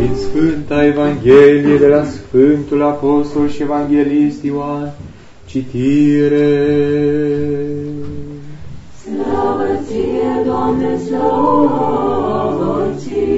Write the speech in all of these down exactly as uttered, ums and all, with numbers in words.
Din Sfânta Evanghelie de la Sfântul Apostol și Evanghelist Ioan, citire. Slavă ție, Doamne, slavă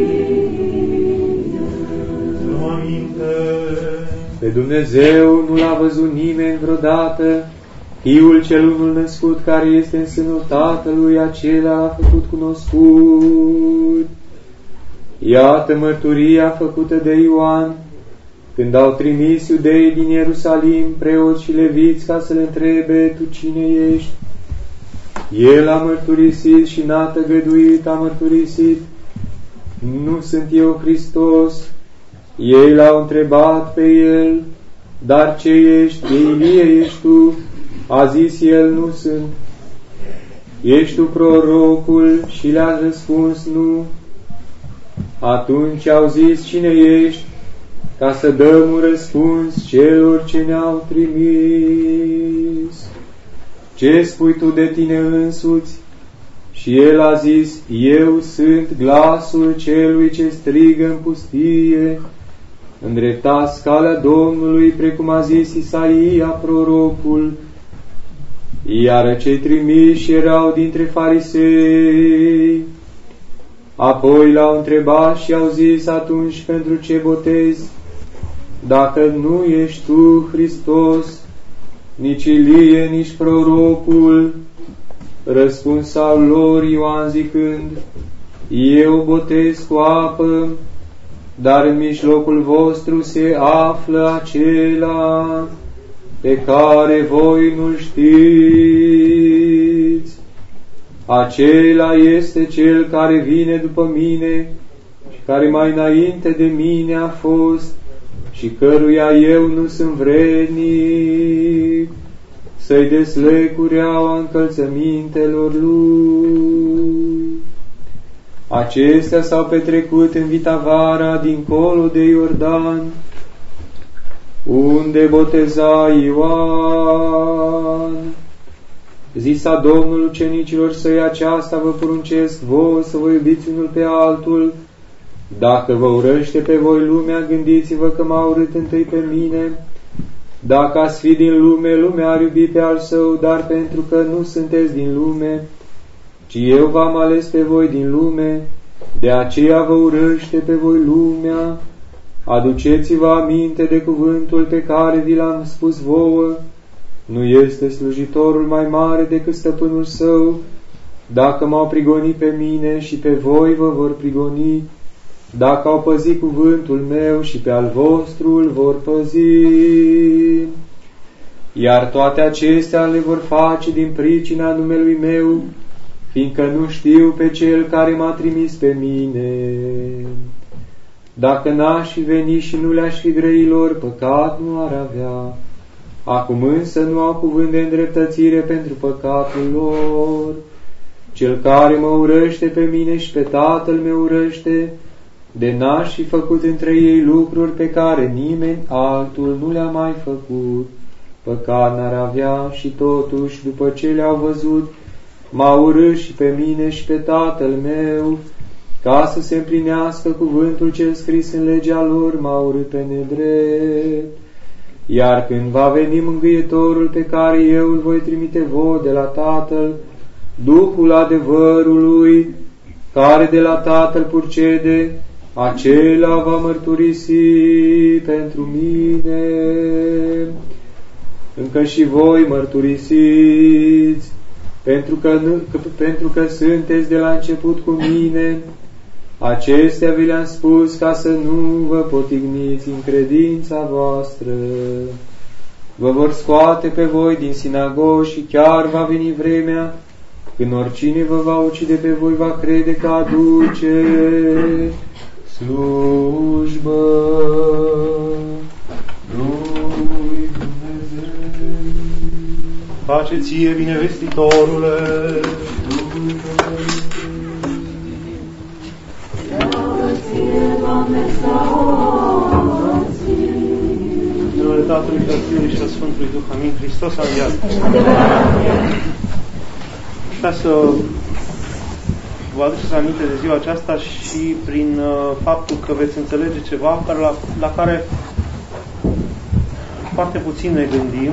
ție! Aminte. Pe Dumnezeu nu l-a văzut nimeni vreodată, Fiul cel unul născut care este în sânul Tatălui, acela l-a făcut cunoscut. Iată mărturia făcută de Ioan, când au trimis iudeii din Ierusalim, preoți și leviți, ca să le întrebe: tu cine ești? El a mărturisit și n-a tăgăduit, a mărturisit: nu sunt eu Hristos. Ei l-au întrebat pe el: dar ce ești? Ilie ești tu? A zis el: nu sunt. Ești tu prorocul? Și le-a răspuns: nu. Atunci au zis: cine ești? Ca să dăm un răspuns celor ce ne-au trimis. Ce spui tu de tine însuți? Și el a zis: eu sunt glasul celui ce strigă în pustie: îndreptați calea Domnului, precum a zis Isaia prorocul. Iar cei trimiși erau dintre farisei. Apoi l-au întrebat și au zis: atunci pentru ce botezi, dacă nu ești tu Hristos, nici Ilie, nici prorocul? Răspunsau lor Ioan zicând: eu botez cu apă, dar în mijlocul vostru se află acela pe care voi nu știți. Acela este cel care vine după mine și care mai înainte de mine a fost și căruia eu nu sunt vrednic să-i deslec cureaua încălțămintelor lui. Acestea s-au petrecut în Vitavara, dincolo de Iordan, unde boteza Ioan. Zisa Domnul ucenicilor săi: aceasta vă poruncesc vouă, să vă iubiți unul pe altul. Dacă vă urăște pe voi lumea, gândiți-vă că m-a urât întâi pe mine. Dacă ați fi din lume, lumea ar iubi pe al său, dar pentru că nu sunteți din lume, ci eu v-am ales pe voi din lume, de aceea vă urăște pe voi lumea. Aduceți-vă aminte de cuvântul pe care vi l-am spus vouă: nu este slujitorul mai mare decât stăpânul său. Dacă m-au prigonit pe mine, și pe voi vă vor prigoni. Dacă au păzit cuvântul meu, și pe al vostru îl vor păzi. Iar toate acestea le vor face din pricina numelui meu, fiindcă nu știu pe cel care m-a trimis pe mine. Dacă n-aș fi venit și nu le-aș fi grăilor, păcat nu ar avea. Acum însă nu au cuvânt de îndreptățire pentru păcatul lor. Cel care mă urăște pe mine și pe Tatăl meu urăște, de n-aș fi făcut între ei lucruri pe care nimeni altul nu le-a mai făcut, păcat n-ar avea. Și totuși, după ce le-au văzut, m-au urât și pe mine și pe Tatăl meu, ca să se împlinească cuvântul cel scris în legea lor, m-au urât pe nedrept. Iar când va veni Mângâietorul pe care eu îl voi trimite vouă de la Tatăl, Duhul adevărului, care de la Tatăl purcede, acela va mărturisi pentru mine. Încă și voi mărturisiți, pentru că, nu, că, pentru că sunteți de la început cu mine. Acestea vi le-am spus ca să nu vă potigniți în credința voastră. Vă vor scoate pe voi din sinagogi și chiar va veni vremea când oricine vă va ucide pe voi va crede că aduce slujbă lui Dumnezeu. Pace ție, binevestitorule! În numele Tatălui, și al Fiului și al Sfântului Duh, amin. Hristos a înviat. Vreau să vă aduceți aminte de ziua aceasta și prin uh, faptul că veți înțelege ceva care la, la care foarte puțin ne gândim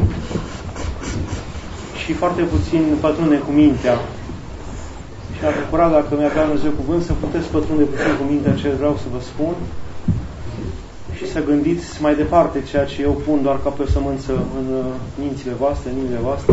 și foarte puțin pătrunde cu mintea. Și ar bucura, dacă mi-ar da Dumnezeu cuvânt, să puteți pătrunde puțin cu mintea ce vreau să vă spun și să gândiți mai departe ceea ce eu pun doar ca pe o sămânță în mințile voastre, în inimile voastre.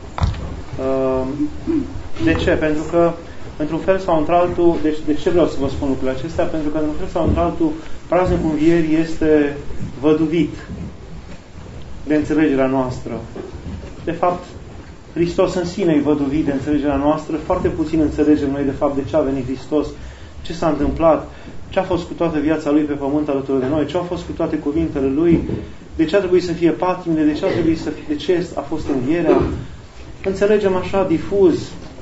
De ce? Pentru că, într-un fel sau într-altul, deci de ce vreau să vă spun lucrurile acestea? Pentru că, într-un fel sau într-altul, praznicul Învierii este văduvit de înțelegerea noastră. De fapt, Hristos în sine e văduvit de înțelegerea noastră. Foarte puțin înțelegem noi, de fapt, de ce a venit Hristos, ce s-a întâmplat, ce a fost cu toată viața Lui pe pământ alături de noi, ce au fost cu toate cuvintele Lui, de ce a trebuit să fie patimile, de ce a trebuit să fie, de ce a fost învierea. Înțelegem așa difuz.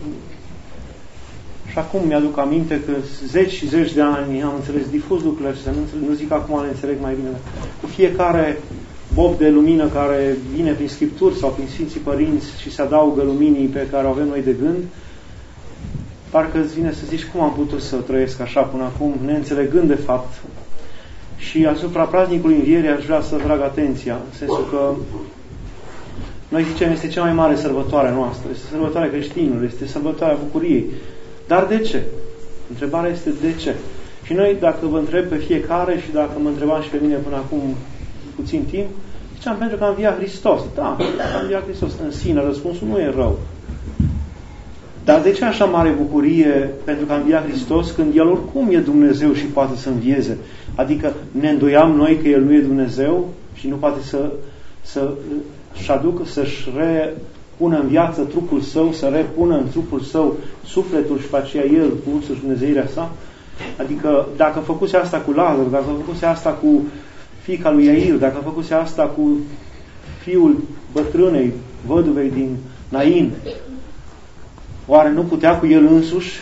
Și acum mi-aduc aminte că zeci și zeci de ani am înțeles difuz lucrurile acestea. Nu, nu zic că acum le înțeleg mai bine. Cu fiecare bob de lumină care vine prin Scripturi sau prin Sfinții Părinți și se adaugă luminii pe care o avem noi de gând, parcă îți vine să zici cum am putut să trăiesc așa până acum, neînțelegând de fapt. Și asupra praznicului Învierii aș vrea să trag atenția, în sensul că noi zicem, este cea mai mare sărbătoare a noastră, este sărbătoarea creștinului, este sărbătoarea bucuriei. Dar de ce? Întrebarea este de ce? Și noi, dacă vă întreb pe fiecare și dacă mă întrebam și pe mine până acum puțin timp, ziceam pentru că a înviat Hristos. Da, a înviat Hristos în sine, răspunsul nu e rău. Dar de ce așa mare bucurie pentru că a înviat Hristos când El oricum e Dumnezeu și poate să învieze? Adică ne îndoiam noi că El nu e Dumnezeu și nu poate să, să și aducă, să-și repună în viață trupul Său, să repună în trupul Său sufletul și pe aceea El cu însuși Dumnezeirea Sa? Adică dacă făcuse asta cu Lazar, dacă făcuse asta cu fiica lui Iair, dacă făcuse asta cu fiul bătrânei, văduvei din Nain, oare nu putea cu El însuși?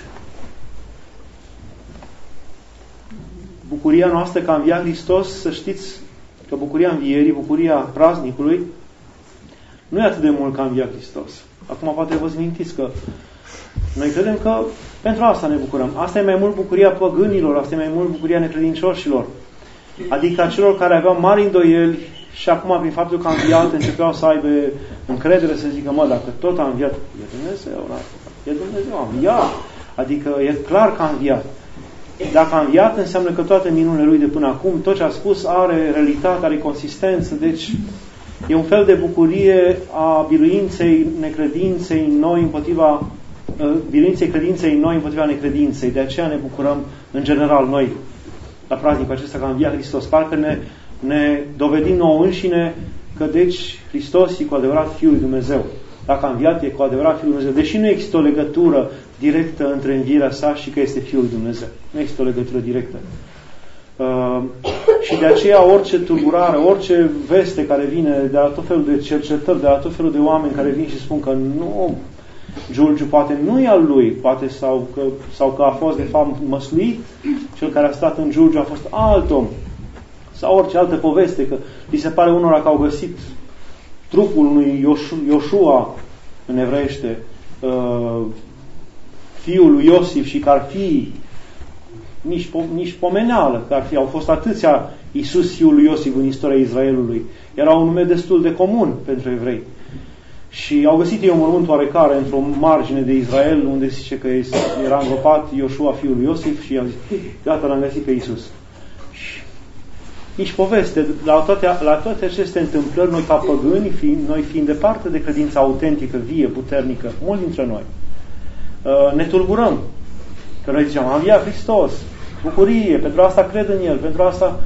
Bucuria noastră că a înviat Hristos, să știți că bucuria învierii, bucuria praznicului, nu e atât de mult ca a înviat Hristos. Acum poate vă mintiți că noi credem că pentru asta ne bucurăm. Asta e mai mult bucuria păgânilor, asta e mai mult bucuria necredincioșilor. Adică a celor care aveau mari îndoieli și acum, prin faptul că a înviat, începeau să aibă încredere, să zică, mă, dacă tot a înviat, e Dumnezeu, e Dumnezeu, a înviat. Adică e clar că a înviat. Dacă a înviat, înseamnă că toate minunile Lui de până acum, tot ce a spus are realitate, are consistență, deci e un fel de bucurie a biruinței necredinței în noi împotriva biruinței credinței în noi împotriva necredinței. De aceea ne bucurăm în general noi la praznicul acesta că a înviat Hristos. Parcă ne, ne dovedim nouă înșine că deci Hristos e cu adevărat Fiul lui Dumnezeu. Dacă a înviat, e cu adevărat Fiul lui Dumnezeu. Deși nu există o legătură directă între învierea sa și că este Fiul lui Dumnezeu. Nu există o legătură directă. Uh, și de aceea orice tulburare, orice veste care vine de la tot felul de cercetări, de la tot felul de oameni care vin și spun că nu, Giurgiu poate nu e al lui, poate sau că, sau că a fost de fapt măsluit, cel care a stat în Giurgiu a fost alt om, sau orice altă poveste, că li se pare unora că au găsit trupul unui Ioșua în evreiește, uh, fiul lui Iosif, și că ar fi nici, nici pomeneală, că ar fi, au fost atâția Iisus fiul lui Iosif în istoria Israelului. Era un nume destul de comun pentru evrei. Și au găsit ei un mormânt oarecare într-o margine de Israel, unde zice că era îngropat Ioșua fiul lui Iosif și i-au zis, gata, l-am găsit pe Iisus. Și nici poveste, la toate, la toate aceste întâmplări, noi ca păgâni, fiind, noi fiind departe de credința autentică, vie, puternică, mulți dintre noi, ne tulburăm. Că noi ziceam, a înviat Hristos, bucurie, pentru asta cred în El, pentru asta,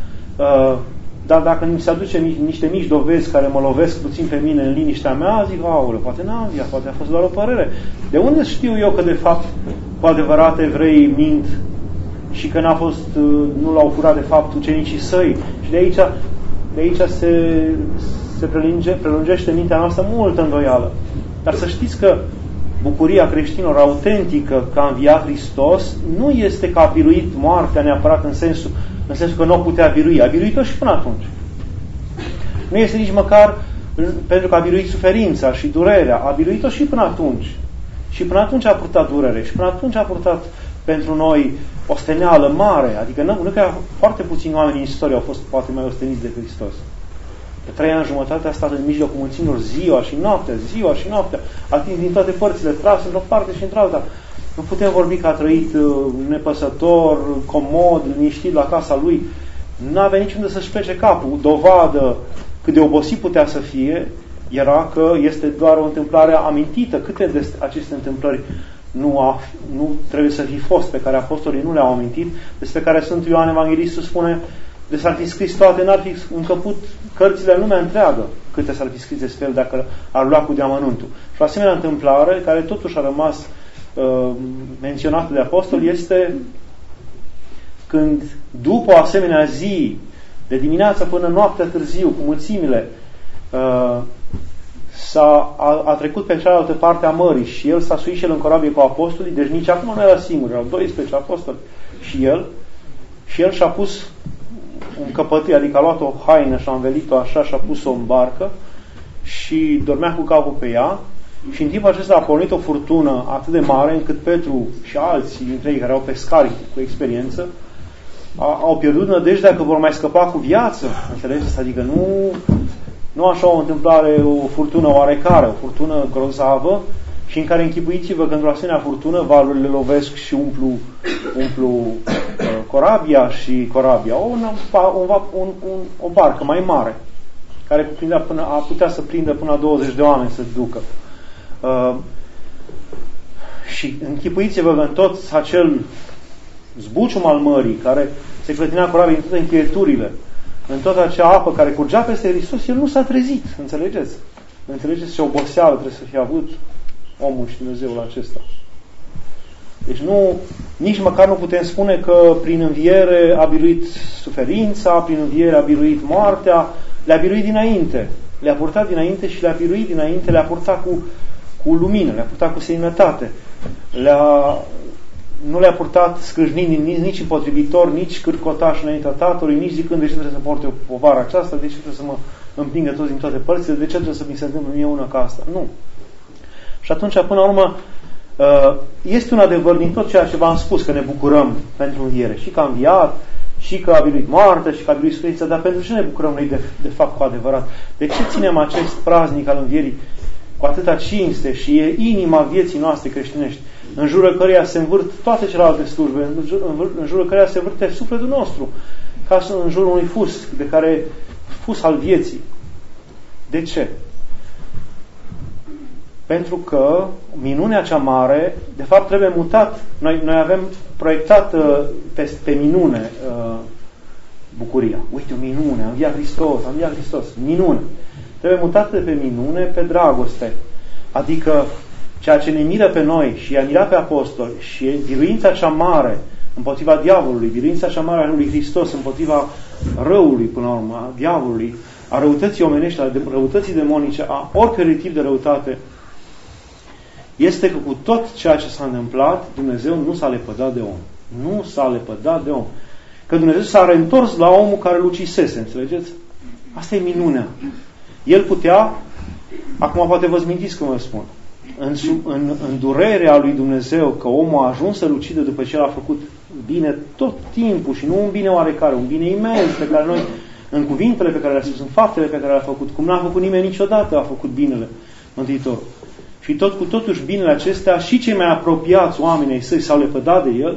dar dacă mi se aduce niște mici dovezi care mă lovesc puțin pe mine în liniștea mea, zic, aoleu, poate n-a înviat, poate a fost doar o părere. De unde știu eu că de fapt cu adevărat evreii mint și că n-a fost, nu l-au furat de fapt ucenicii săi? Și de aici, de aici se, se prelunge, prelungește mintea noastră multă îndoială. Dar să știți că bucuria creștinilor autentică că a înviat Hristos nu este că a biruit moartea neapărat în sensul, în sensul că nu o putea birui. A biruit-o și până atunci. Nu este nici măcar pentru că a biruit suferința și durerea. A biruit-o și până atunci. Și până atunci a purtat durere. Și până atunci a purtat pentru noi o steneală mare, adică nu, nu că foarte puțini oameni în istorie au fost poate mai osteniți de Hristos. De trei ani jumătate a stat în mijlocul mulțimilor ziua și noaptea, ziua și noaptea, atins din toate părțile, tras într-o parte și într-alta. Nu putem vorbi că a trăit nepăsător, comod, liniștit la casa lui. Nu avea niciunde să-și plece capul. Dovadă cât de obosit putea să fie era că este doar o întâmplare amintită. Câte de aceste întâmplări nu, a, nu trebuie să fi fost, pe care apostolii nu le-au amintit, despre care Sfântul Ioan Evanghelistul spune de s-ar fi scris toate, n-ar fi încăput cărțile în lumea întreagă câte s-ar fi scris despre el dacă ar lua cu deamănuntul. Și o asemenea întâmplare, care totuși a rămas uh, menționată de apostol, este când după o asemenea zi, de dimineața până noaptea târziu, cu mulțimile, uh, s-a, a, a trecut pe cealaltă parte a mării și el s-a suit și el în corabie cu apostolii, deci nici acum nu era singur, erau doisprezece apostoli și el, și el și-a pus un căpătâi, adică a luat o haină și a învelit-o așa și a pus-o în barcă și dormea cu capul pe ea și în timpul acesta a pornit o furtună atât de mare încât Petru și alții dintre ei care au pescari cu experiență au pierdut nădejdea că vor mai scăpa cu viață. Înțelegeți? Adică nu, nu așa o întâmplare, o furtună oarecare, o furtună grozavă și în care închipuiți-vă că într-o asemenea furtună valurile lovesc și umplu, umplu uh, corabia și corabia. O, un, un, un, un, o barcă mai mare care până, a putea să prindă până la douăzeci de oameni să ducă. Uh, și închipuiți-vă că în tot acel zbucium al mării care se clătinea corabia în toate încheieturile, în toată acea apă care curgea peste Hristos, el nu s-a trezit. Înțelegeți? Înțelegeți ce oboseală trebuie să fie avut omul și Dumnezeul acesta. Deci nu, nici măcar nu putem spune că prin înviere a biruit suferința, prin înviere a biruit moartea, le-a biruit dinainte. Le-a purtat dinainte și le-a biruit dinainte, le-a purtat cu, cu lumină, le-a purtat cu seninătate. Le-a, nu le-a purtat scrâșnind nici, nici împotrivitor, nici cârcotaș înaintea Tatălui, nici zicând de ce trebuie să porte o povară aceasta, de ce trebuie să mă împingă toți din toate părțile, de ce trebuie să mi se întâmple mie una ca asta. Nu. Și atunci, până la urmă, este un adevăr din tot ceea ce v-am spus, că ne bucurăm pentru înviere. Și că a înviat, și că a biruit moartea, și că a biruit suferința, dar pentru ce ne bucurăm noi de, de fapt cu adevărat? De ce ținem acest praznic al învierii cu atâta cinste și e inima vieții noastre creștinești, în jurul căreia se învârt toate celelalte slujbe, în, jur, în jurul căreia se învârte sufletul nostru, ca în jurul unui fus, de care fus al vieții. De ce? Pentru că minunea cea mare, de fapt, trebuie mutat. Noi, noi avem proiectat uh, pe, pe minune uh, bucuria. Uite, o minune, a înviat Hristos, a înviat Hristos. Minune. Trebuie mutată de pe minune pe dragoste. Adică ceea ce ne miră pe noi și i-a mirat pe apostoli și biruința cea mare împotriva diavolului, biruința cea mare a lui Hristos împotriva răului, până la urmă, a diavolului, a răutății omenești, a răutății demonice, a oricărui tip de răutate, este că cu tot ceea ce s-a întâmplat, Dumnezeu nu s-a lepădat de om. Nu s-a lepădat de om. Că Dumnezeu s-a reîntors la omul care îl ucisese, înțelegeți? Asta e minunea. El putea, acum poate vă mintiți cum vă spun, în, în, în durerea lui Dumnezeu că omul a ajuns să-l ucidă după ce el a făcut bine tot timpul și nu un bine oarecare, un bine imens pe care noi, în cuvintele pe care le-a spus, în faptele pe care le-a făcut, cum n-a făcut nimeni niciodată, a făcut binele Mântuitorul. Și tot cu totuși binele acestea și cei mai apropiați oamenii săi s-au lepădat de el,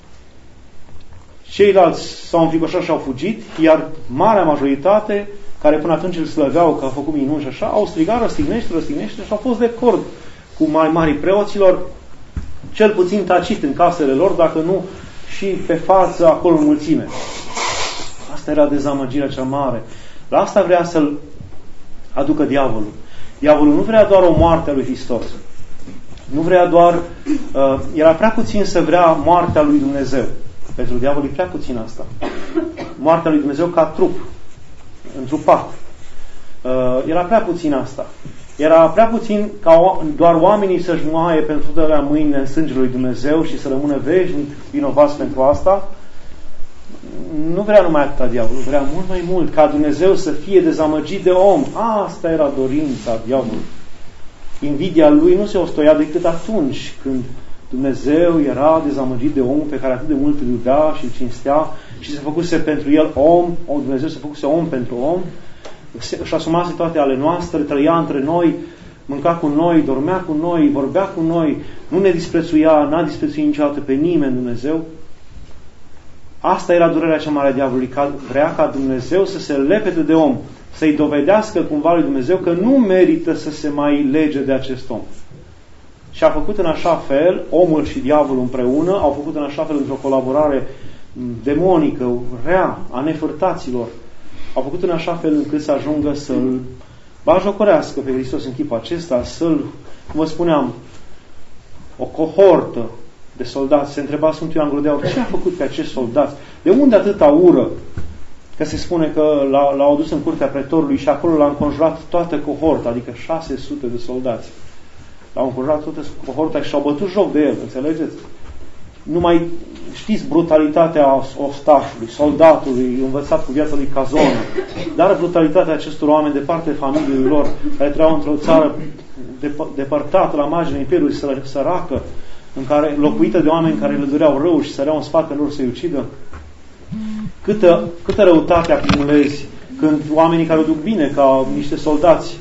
ceilalți s-au înfricoșat și au fugit, iar marea majoritate, care până atunci îl slăveau că a făcut minuni și așa, au strigat, răstignește, răstignește și au fost de acord cu mai marii preoților, cel puțin tacit în casele lor, dacă nu și pe față acolo în mulțime. Asta era dezamăgirea cea mare. La asta vrea să-l aducă diavolul. Diavolul nu vrea doar o moarte a lui Hristos. Nu vrea doar... Uh, era prea puțin să vrea moartea lui Dumnezeu. Pentru diavolul e prea puțin asta. Moartea lui Dumnezeu ca trup. Întrupat. Uh, era prea puțin asta. Era prea puțin ca doar oamenii să-și moaie pentru totdeauna mâinile în sângele lui Dumnezeu și să rămână veșnic vinovați pentru asta. Nu vrea numai atâta diavolul, vrea mult mai mult ca Dumnezeu să fie dezamăgit de om. Asta era dorința diavolului. Invidia lui nu se ostoia decât atunci când Dumnezeu era dezamăgit de omul pe care atât de mult îl iubea și îl cinstea și se făcuse pentru el om, o, Dumnezeu se făcuse om pentru om, își asumase toate ale noastre, trăia între noi, mânca cu noi, dormea cu noi, vorbea cu noi, nu ne disprețuia, n-a disprețuit niciodată pe nimeni Dumnezeu. Asta era durerea cea mare a diavolului, că vrea ca Dumnezeu să se lepede de om, să-i dovedească cumva lui Dumnezeu că nu merită să se mai lege de acest om. Și a făcut în așa fel, omul și diavolul împreună, au făcut în așa fel într-o colaborare demonică, rea, a nefărtaților, au făcut în așa fel încât să ajungă să-L bajocorească pe Hristos în chipul acesta, să-L, cum vă spuneam, o cohortă de soldați. Se întreba Sfântul Ioan Gură de Aur, ce a făcut pe acești soldați? De unde atâta ură? Că se spune că l-au adus în curtea pretorului și acolo l-a înconjurat toată cohorta, adică șase sute de soldați. L-au înconjurat toată cohorta și și-au bătut joc de el, înțelegeți? Nu mai știți brutalitatea ostașului, soldatului, învățat cu viața lui Cazonă, dar brutalitatea acestor oameni de parte familiei lor, care trăiau într-o țară depărtată la marginea Imperiului săracă, în care, locuită de oameni care le doreau rău și săreau în spatele lor să-i ucidă. Câtă, câtă răutate acumulezi când oamenii care o duc bine, ca niște soldați,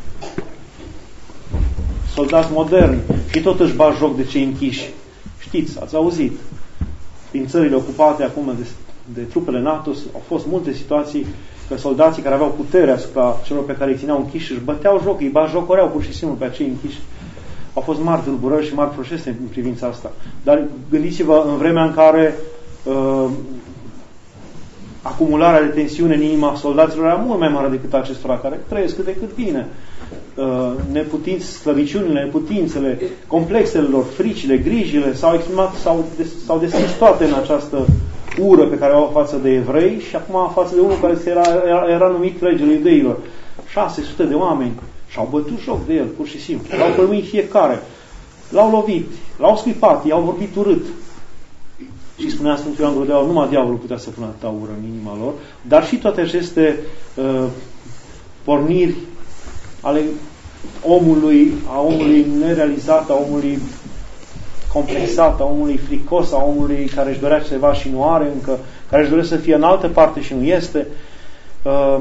soldați moderni, și tot își bat joc de cei închiși. Știți, ați auzit, din țările ocupate acum de, de trupele NATO, au fost multe situații că soldații care aveau putere asupra celor pe care îi țineau închiși își băteau joc, îi bajocoreau pur și simplu pe acei închiși. Au fost mari tulburări și mari procese în privința asta. Dar gândiți-vă în vremea în care uh, acumularea de tensiune în inima soldaților era mult mai mare decât acestora care trăiesc cât de cât bine. Uh, neputinț, slăbiciunile, neputințele, complexele lor, fricile, grijile s-au exprimat, s-au, des, s-au deschis toate în această ură pe care o au față de evrei și acum față de unul care era, era, era numit regele iudeilor. șase sute de oameni și-au bătut joc de el, pur și simplu. L-au călmuit fiecare. L-au lovit, l-au scuipat, i-au vorbit urât. Și spunea Sfântul Ioan Gură de Aur, numai diavolul putea să pună atâta ură în inima lor, dar și toate aceste uh, porniri ale omului, a omului nerealizat, a omului complexat, a omului fricos, a omului care își dorea ceva și nu are încă, care își dorea să fie în altă parte și nu este, uh,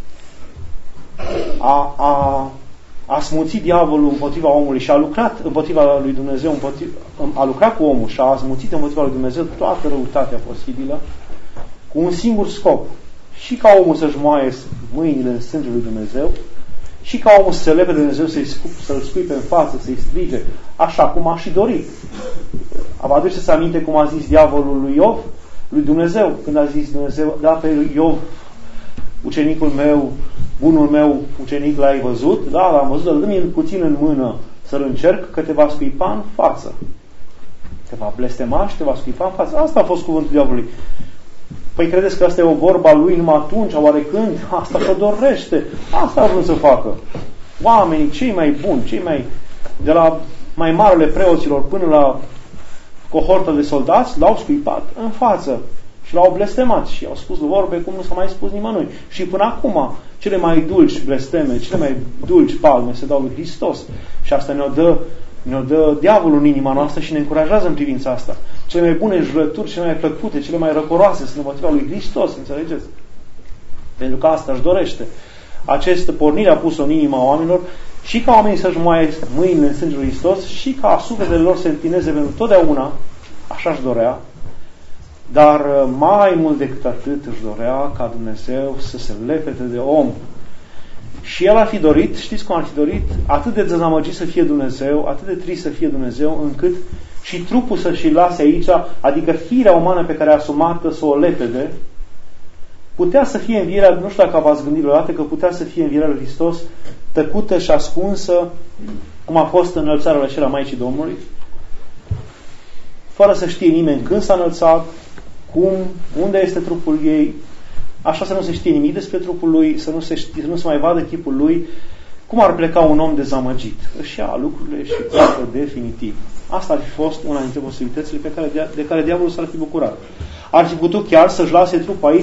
a, a, a smuțit diavolul împotriva omului și a lucrat împotriva lui Dumnezeu, împotriva, a lucrat cu omul și a smuțit împotriva lui Dumnezeu toată răutatea posibilă, cu un singur scop, și ca omul să-și moaie mâinile în sângele lui Dumnezeu, și ca omul să se lepe de Dumnezeu, să-i scup, să-l scuipe în față, să-i strige, așa cum a și dorit. Vă aduceți aminte cum a zis diavolul lui Iov, lui Dumnezeu, când a zis Dumnezeu, da, pe Iov, ucenicul meu, bunul meu ucenic, l-ai văzut? Da, l-am văzut, dă-mi puțin în mână să-l încerc, că te va scuipa în față. Te va blestema și te va scuipa în față. Asta a fost cuvântul diavolului. Păi credeți că asta e o vorba lui numai atunci, oare când? Asta și-o dorește. Asta a vrut să facă. Oamenii cei mai buni, cei mai, de la mai marele preoților până la cohortă de soldați, l-au scuipat în față și l-au blestemat și au spus vorbe cum nu s-a mai spus nimănui. Și până acum, cele mai dulci blesteme, cele mai dulci palme se dau lui Hristos. Și asta ne-o dă, ne-o dă diavolul în inima noastră și ne încurajează în privința asta. Cele mai bune jurături, cele mai plăcute, cele mai răcoroase sunt împotriva lui Hristos, înțelegeți? Pentru că asta își dorește. Această pornire a pus-o în inima oamenilor și ca oamenii să-și moaie mâinile în sângele lui Hristos și ca sufletele lor să întineze pentru totdeauna, așa își dorea, dar mai mult decât atât își dorea ca Dumnezeu să se lepede de om. Și el ar fi dorit, știți cum ar fi dorit? Atât de dezamăgit să fie Dumnezeu, atât de trist să fie Dumnezeu, încât și trupul să-și lase aici, adică firea umană pe care a asumat să o lepede, putea să fie învierea, nu știu dacă v-ați gândit vreodată, că putea să fie învierea lui Hristos tăcută și ascunsă, cum a fost înălțarea la Maicii Domnului, fără să știe nimeni când s-a înălțat, cum, unde este trupul ei, așa să nu se știe nimic despre trupul lui, să nu se, știe, să nu se mai vadă chipul lui, cum ar pleca un om dezamăgit? Își ia lucrurile și pleacă definitiv. Asta ar fi fost una dintre posibilitățile pe care, de, de care diavolul s-ar fi bucurat. Ar fi putut chiar să-și lase trupul aici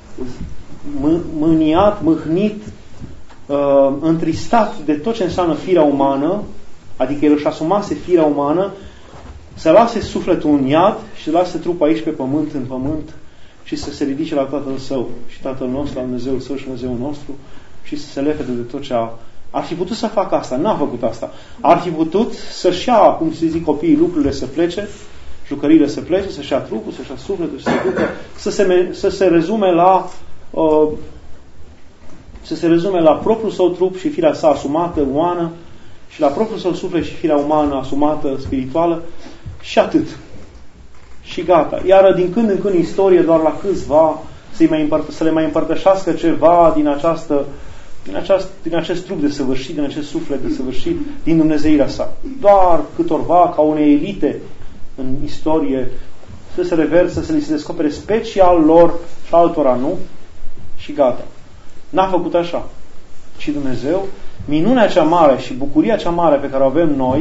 mâniat, mâhnit, uh, întristat de tot ce înseamnă firea umană, adică el își asumase firea umană, să lase sufletul în iad și să lase trupul aici pe pământ, în pământ, și să se ridice la Tatăl Său și Tatăl nostru, la Dumnezeul Său și Dumnezeul nostru, și să se lepede de tot ce a... Ar fi putut să facă asta, n-a făcut asta. Ar fi putut să-și ia, cum se zic copiii, lucrurile să plece, jucăriile să plece, să-și ia trupul, să-și ia sufletul, să se ducă, să se, să se rezume la uh, să se rezume la propriul său trup și firea sa asumată, umană, și la propriul său suflet și firea umană asumată, spirituală, și atât. Și gata. Iar din când în când în istorie, doar la câțiva, să, mai împărt- să le mai împărtășească ceva din, această, din, aceast, din acest trup de săvârșit, din acest suflet de săvârșit, din Dumnezeirea sa. Doar câtorva, ca unei elite în istorie, să se reversă, să li se descopere special lor și altora nu, și gata. N-a făcut așa. Și Dumnezeu, minunea cea mare și bucuria cea mare pe care o avem noi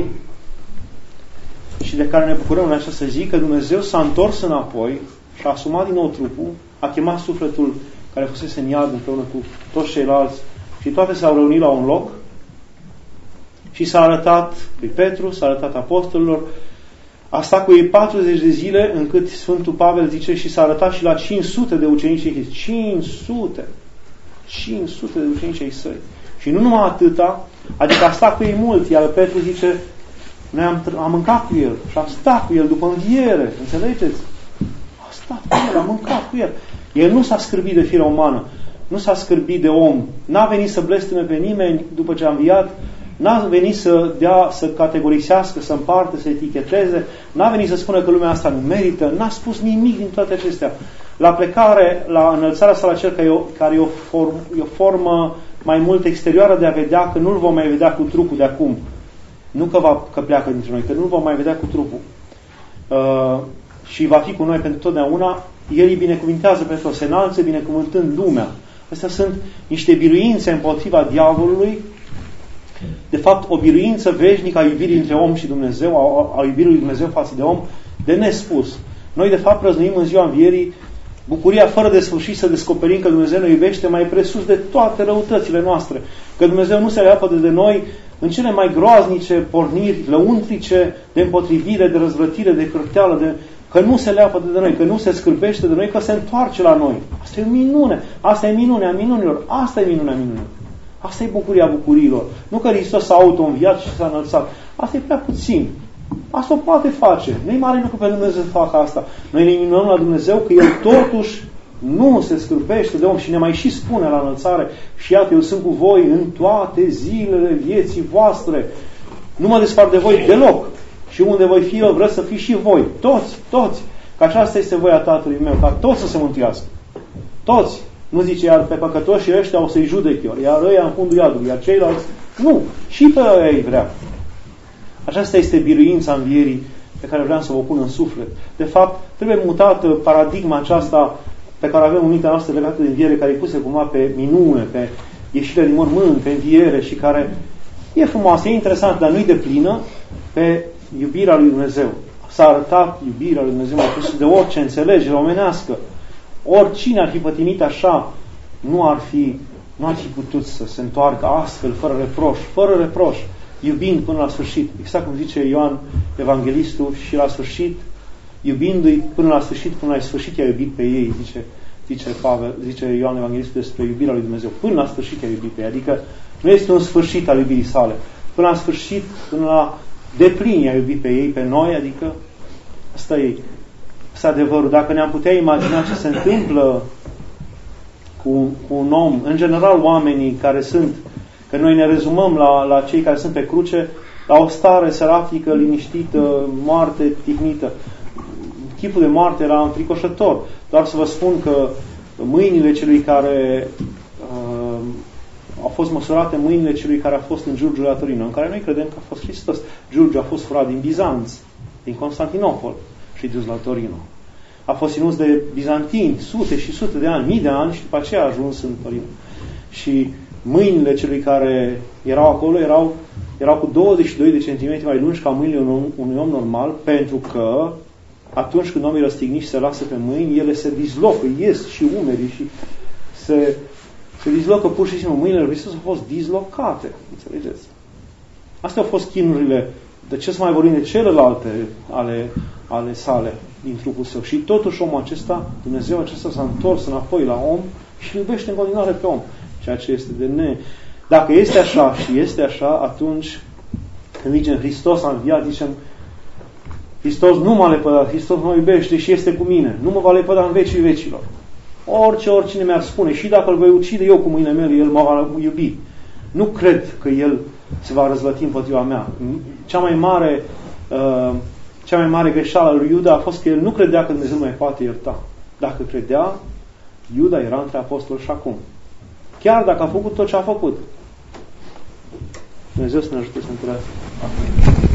și de care ne bucurăm în această zi, că Dumnezeu s-a întors înapoi și a asumat din nou trupul, a chemat sufletul care fusese în iad împreună cu toți ceilalți și toate s-au reunit la un loc și s-a arătat lui Petru, s-a arătat apostolilor, a stat cu ei patruzeci de zile, încât Sfântul Pavel zice, și s-a arătat și la cinci sute de ucenici ei. cinci sute! cinci sute de ucenici ai săi. Și nu numai atâta, adică a stat cu ei mult, iar Petru zice, noi am, am mâncat cu el și am stat cu el după înviere, înțelegeți? A stat cu el, am mâncat cu el. El nu s-a scârbit de firea umană, nu s-a scârbit de om, n-a venit să blesteme pe nimeni după ce a înviat, n-a venit să dea, să categorisească, să împarte, să eticheteze, n-a venit să spună că lumea asta nu merită, n-a spus nimic din toate acestea. La plecare, la înălțarea sa la cer, care e o, form, e o formă mai mult exterioară de a vedea că nu-L vom mai vedea cu trupul de acum. Nu că, va, că pleacă dintre noi, că nu-L vom mai vedea cu trupul. Uh, și va fi cu noi pentru totdeauna. El îi binecuvintează pe toți, se înalță binecuvântând lumea. Astea sunt niște biruințe împotriva diavolului. De fapt, o biruință veșnică a iubirii între om și Dumnezeu, a, a iubirii lui Dumnezeu față de om, de nespus. Noi, de fapt, prăznuim în ziua învierii bucuria fără de sfârșit să descoperim că Dumnezeu ne iubește mai presus de toate răutățile noastre. Că Dumnezeu nu se leapădă de noi în cele mai groaznice porniri lăuntrice de împotrivire, de răzvrătire, de hârteală, de... că nu se leapădă de noi, că nu se scârbește de noi, că se întoarce la noi. Asta e o minune. Asta e minunea minunilor. Asta e minunea minunilor. Asta e bucuria bucurilor. Nu că Hristos s-a auto-înviat și s-a înălțat. Asta e prea puțin. Asta o poate face. Nu e mare lucru pe Dumnezeu să facă asta. Noi ne minunăm la Dumnezeu că El totuși nu se scârbește de om și ne mai și spune la înălțare, și iată, eu sunt cu voi în toate zilele vieții voastre. Nu mă despart de voi deloc. Și unde voi fi eu, vreau să fiți și voi. Toți, toți. Că aceasta este voia Tatălui meu, ca toți să se mântuiască. Toți. Nu zice, iar pe păcătoșii ăștia o să-i judec eu, iar ăia în fundul iadului, iar ceilalți... Nu. Și pe ăia îi vrea. Aceasta este biruința învierii pe care vreau să o pun în suflet. De fapt, trebuie mutată paradigma aceasta pe care avem în mintea noastră legată de înviere, care e pusă cumva pe minune, pe ieșire din mormânt, pe înviere și care e frumoasă, e interesant, dar nu-i deplină pe iubirea lui Dumnezeu. S-a arătat iubirea lui Dumnezeu mai presus de orice înțelegere omenească. Oricine ar fi pătimit așa, nu ar fi, nu ar fi putut să se întoarcă astfel, fără reproș, fără reproș, iubind până la sfârșit. Exact cum zice Ioan Evanghelistul, și la sfârșit, iubindu-i până la sfârșit, până la sfârșit i-a iubit pe ei, zice, zice, Pavel, zice Ioan Evanghelistul despre iubirea lui Dumnezeu. Până la sfârșit i-a iubit pe ei. Adică nu este un sfârșit al iubirii sale. Până la sfârșit, până la deplin i-a iubit pe ei, pe noi, adică asta e, asta e adevărul. Dacă ne-am putea imagina ce se întâmplă cu, cu un om, în general oamenii care sunt, că noi ne rezumăm la, la cei care sunt pe cruce, la o stare serafică, liniștită, moarte, tihnită. Chipul de moarte era înfricoșător. Doar să vă spun că mâinile celui care uh, au fost măsurate, mâinile celui care a fost în Giurgiu la Torino, în care noi credem că a fost Hristos. Giurgiu a fost furat din Bizanț, din Constantinopol și dus la Torino. A fost ținut de bizantini sute și sute de ani, mii de ani, și după aceea a ajuns în Torino. Și mâinile celui care erau acolo erau, erau cu douăzeci și doi de centimetri mai lungi ca mâinile unui, unui om normal, pentru că atunci când omul e răstignit și se lasă pe mâini, ele se dislocă, ies și umerii și se, se dislocă pur și simplu. Mâinile lui Hristos au fost dislocate. Înțelegeți? Astea au fost chinurile de ce să mai vorbim de celelalte ale, ale sale din trupul său? Și totuși omul acesta, Dumnezeu acesta s-a întors înapoi la om și îl iubește în continuare pe om. Ceea ce este de ne... Dacă este așa și este așa, atunci când zicem Hristos a înviat, zicem Hristos nu m-a lepădat, Hristos mă iubește și este cu mine. Nu mă va lepăda în vecii vecilor. Orice, oricine mi-ar spune, și dacă îl voi ucide eu cu mâinile mele, el mă va iubi. Nu cred că el se va răzvăti împotriva mea. Cea mai mare, uh, cea mai mare greșeală lui Iuda a fost că el nu credea că Dumnezeu mai poate ierta. Dacă credea, Iuda era între apostoli și acum. Chiar dacă a făcut tot ce a făcut. Dumnezeu să ne ajute să înțelegem.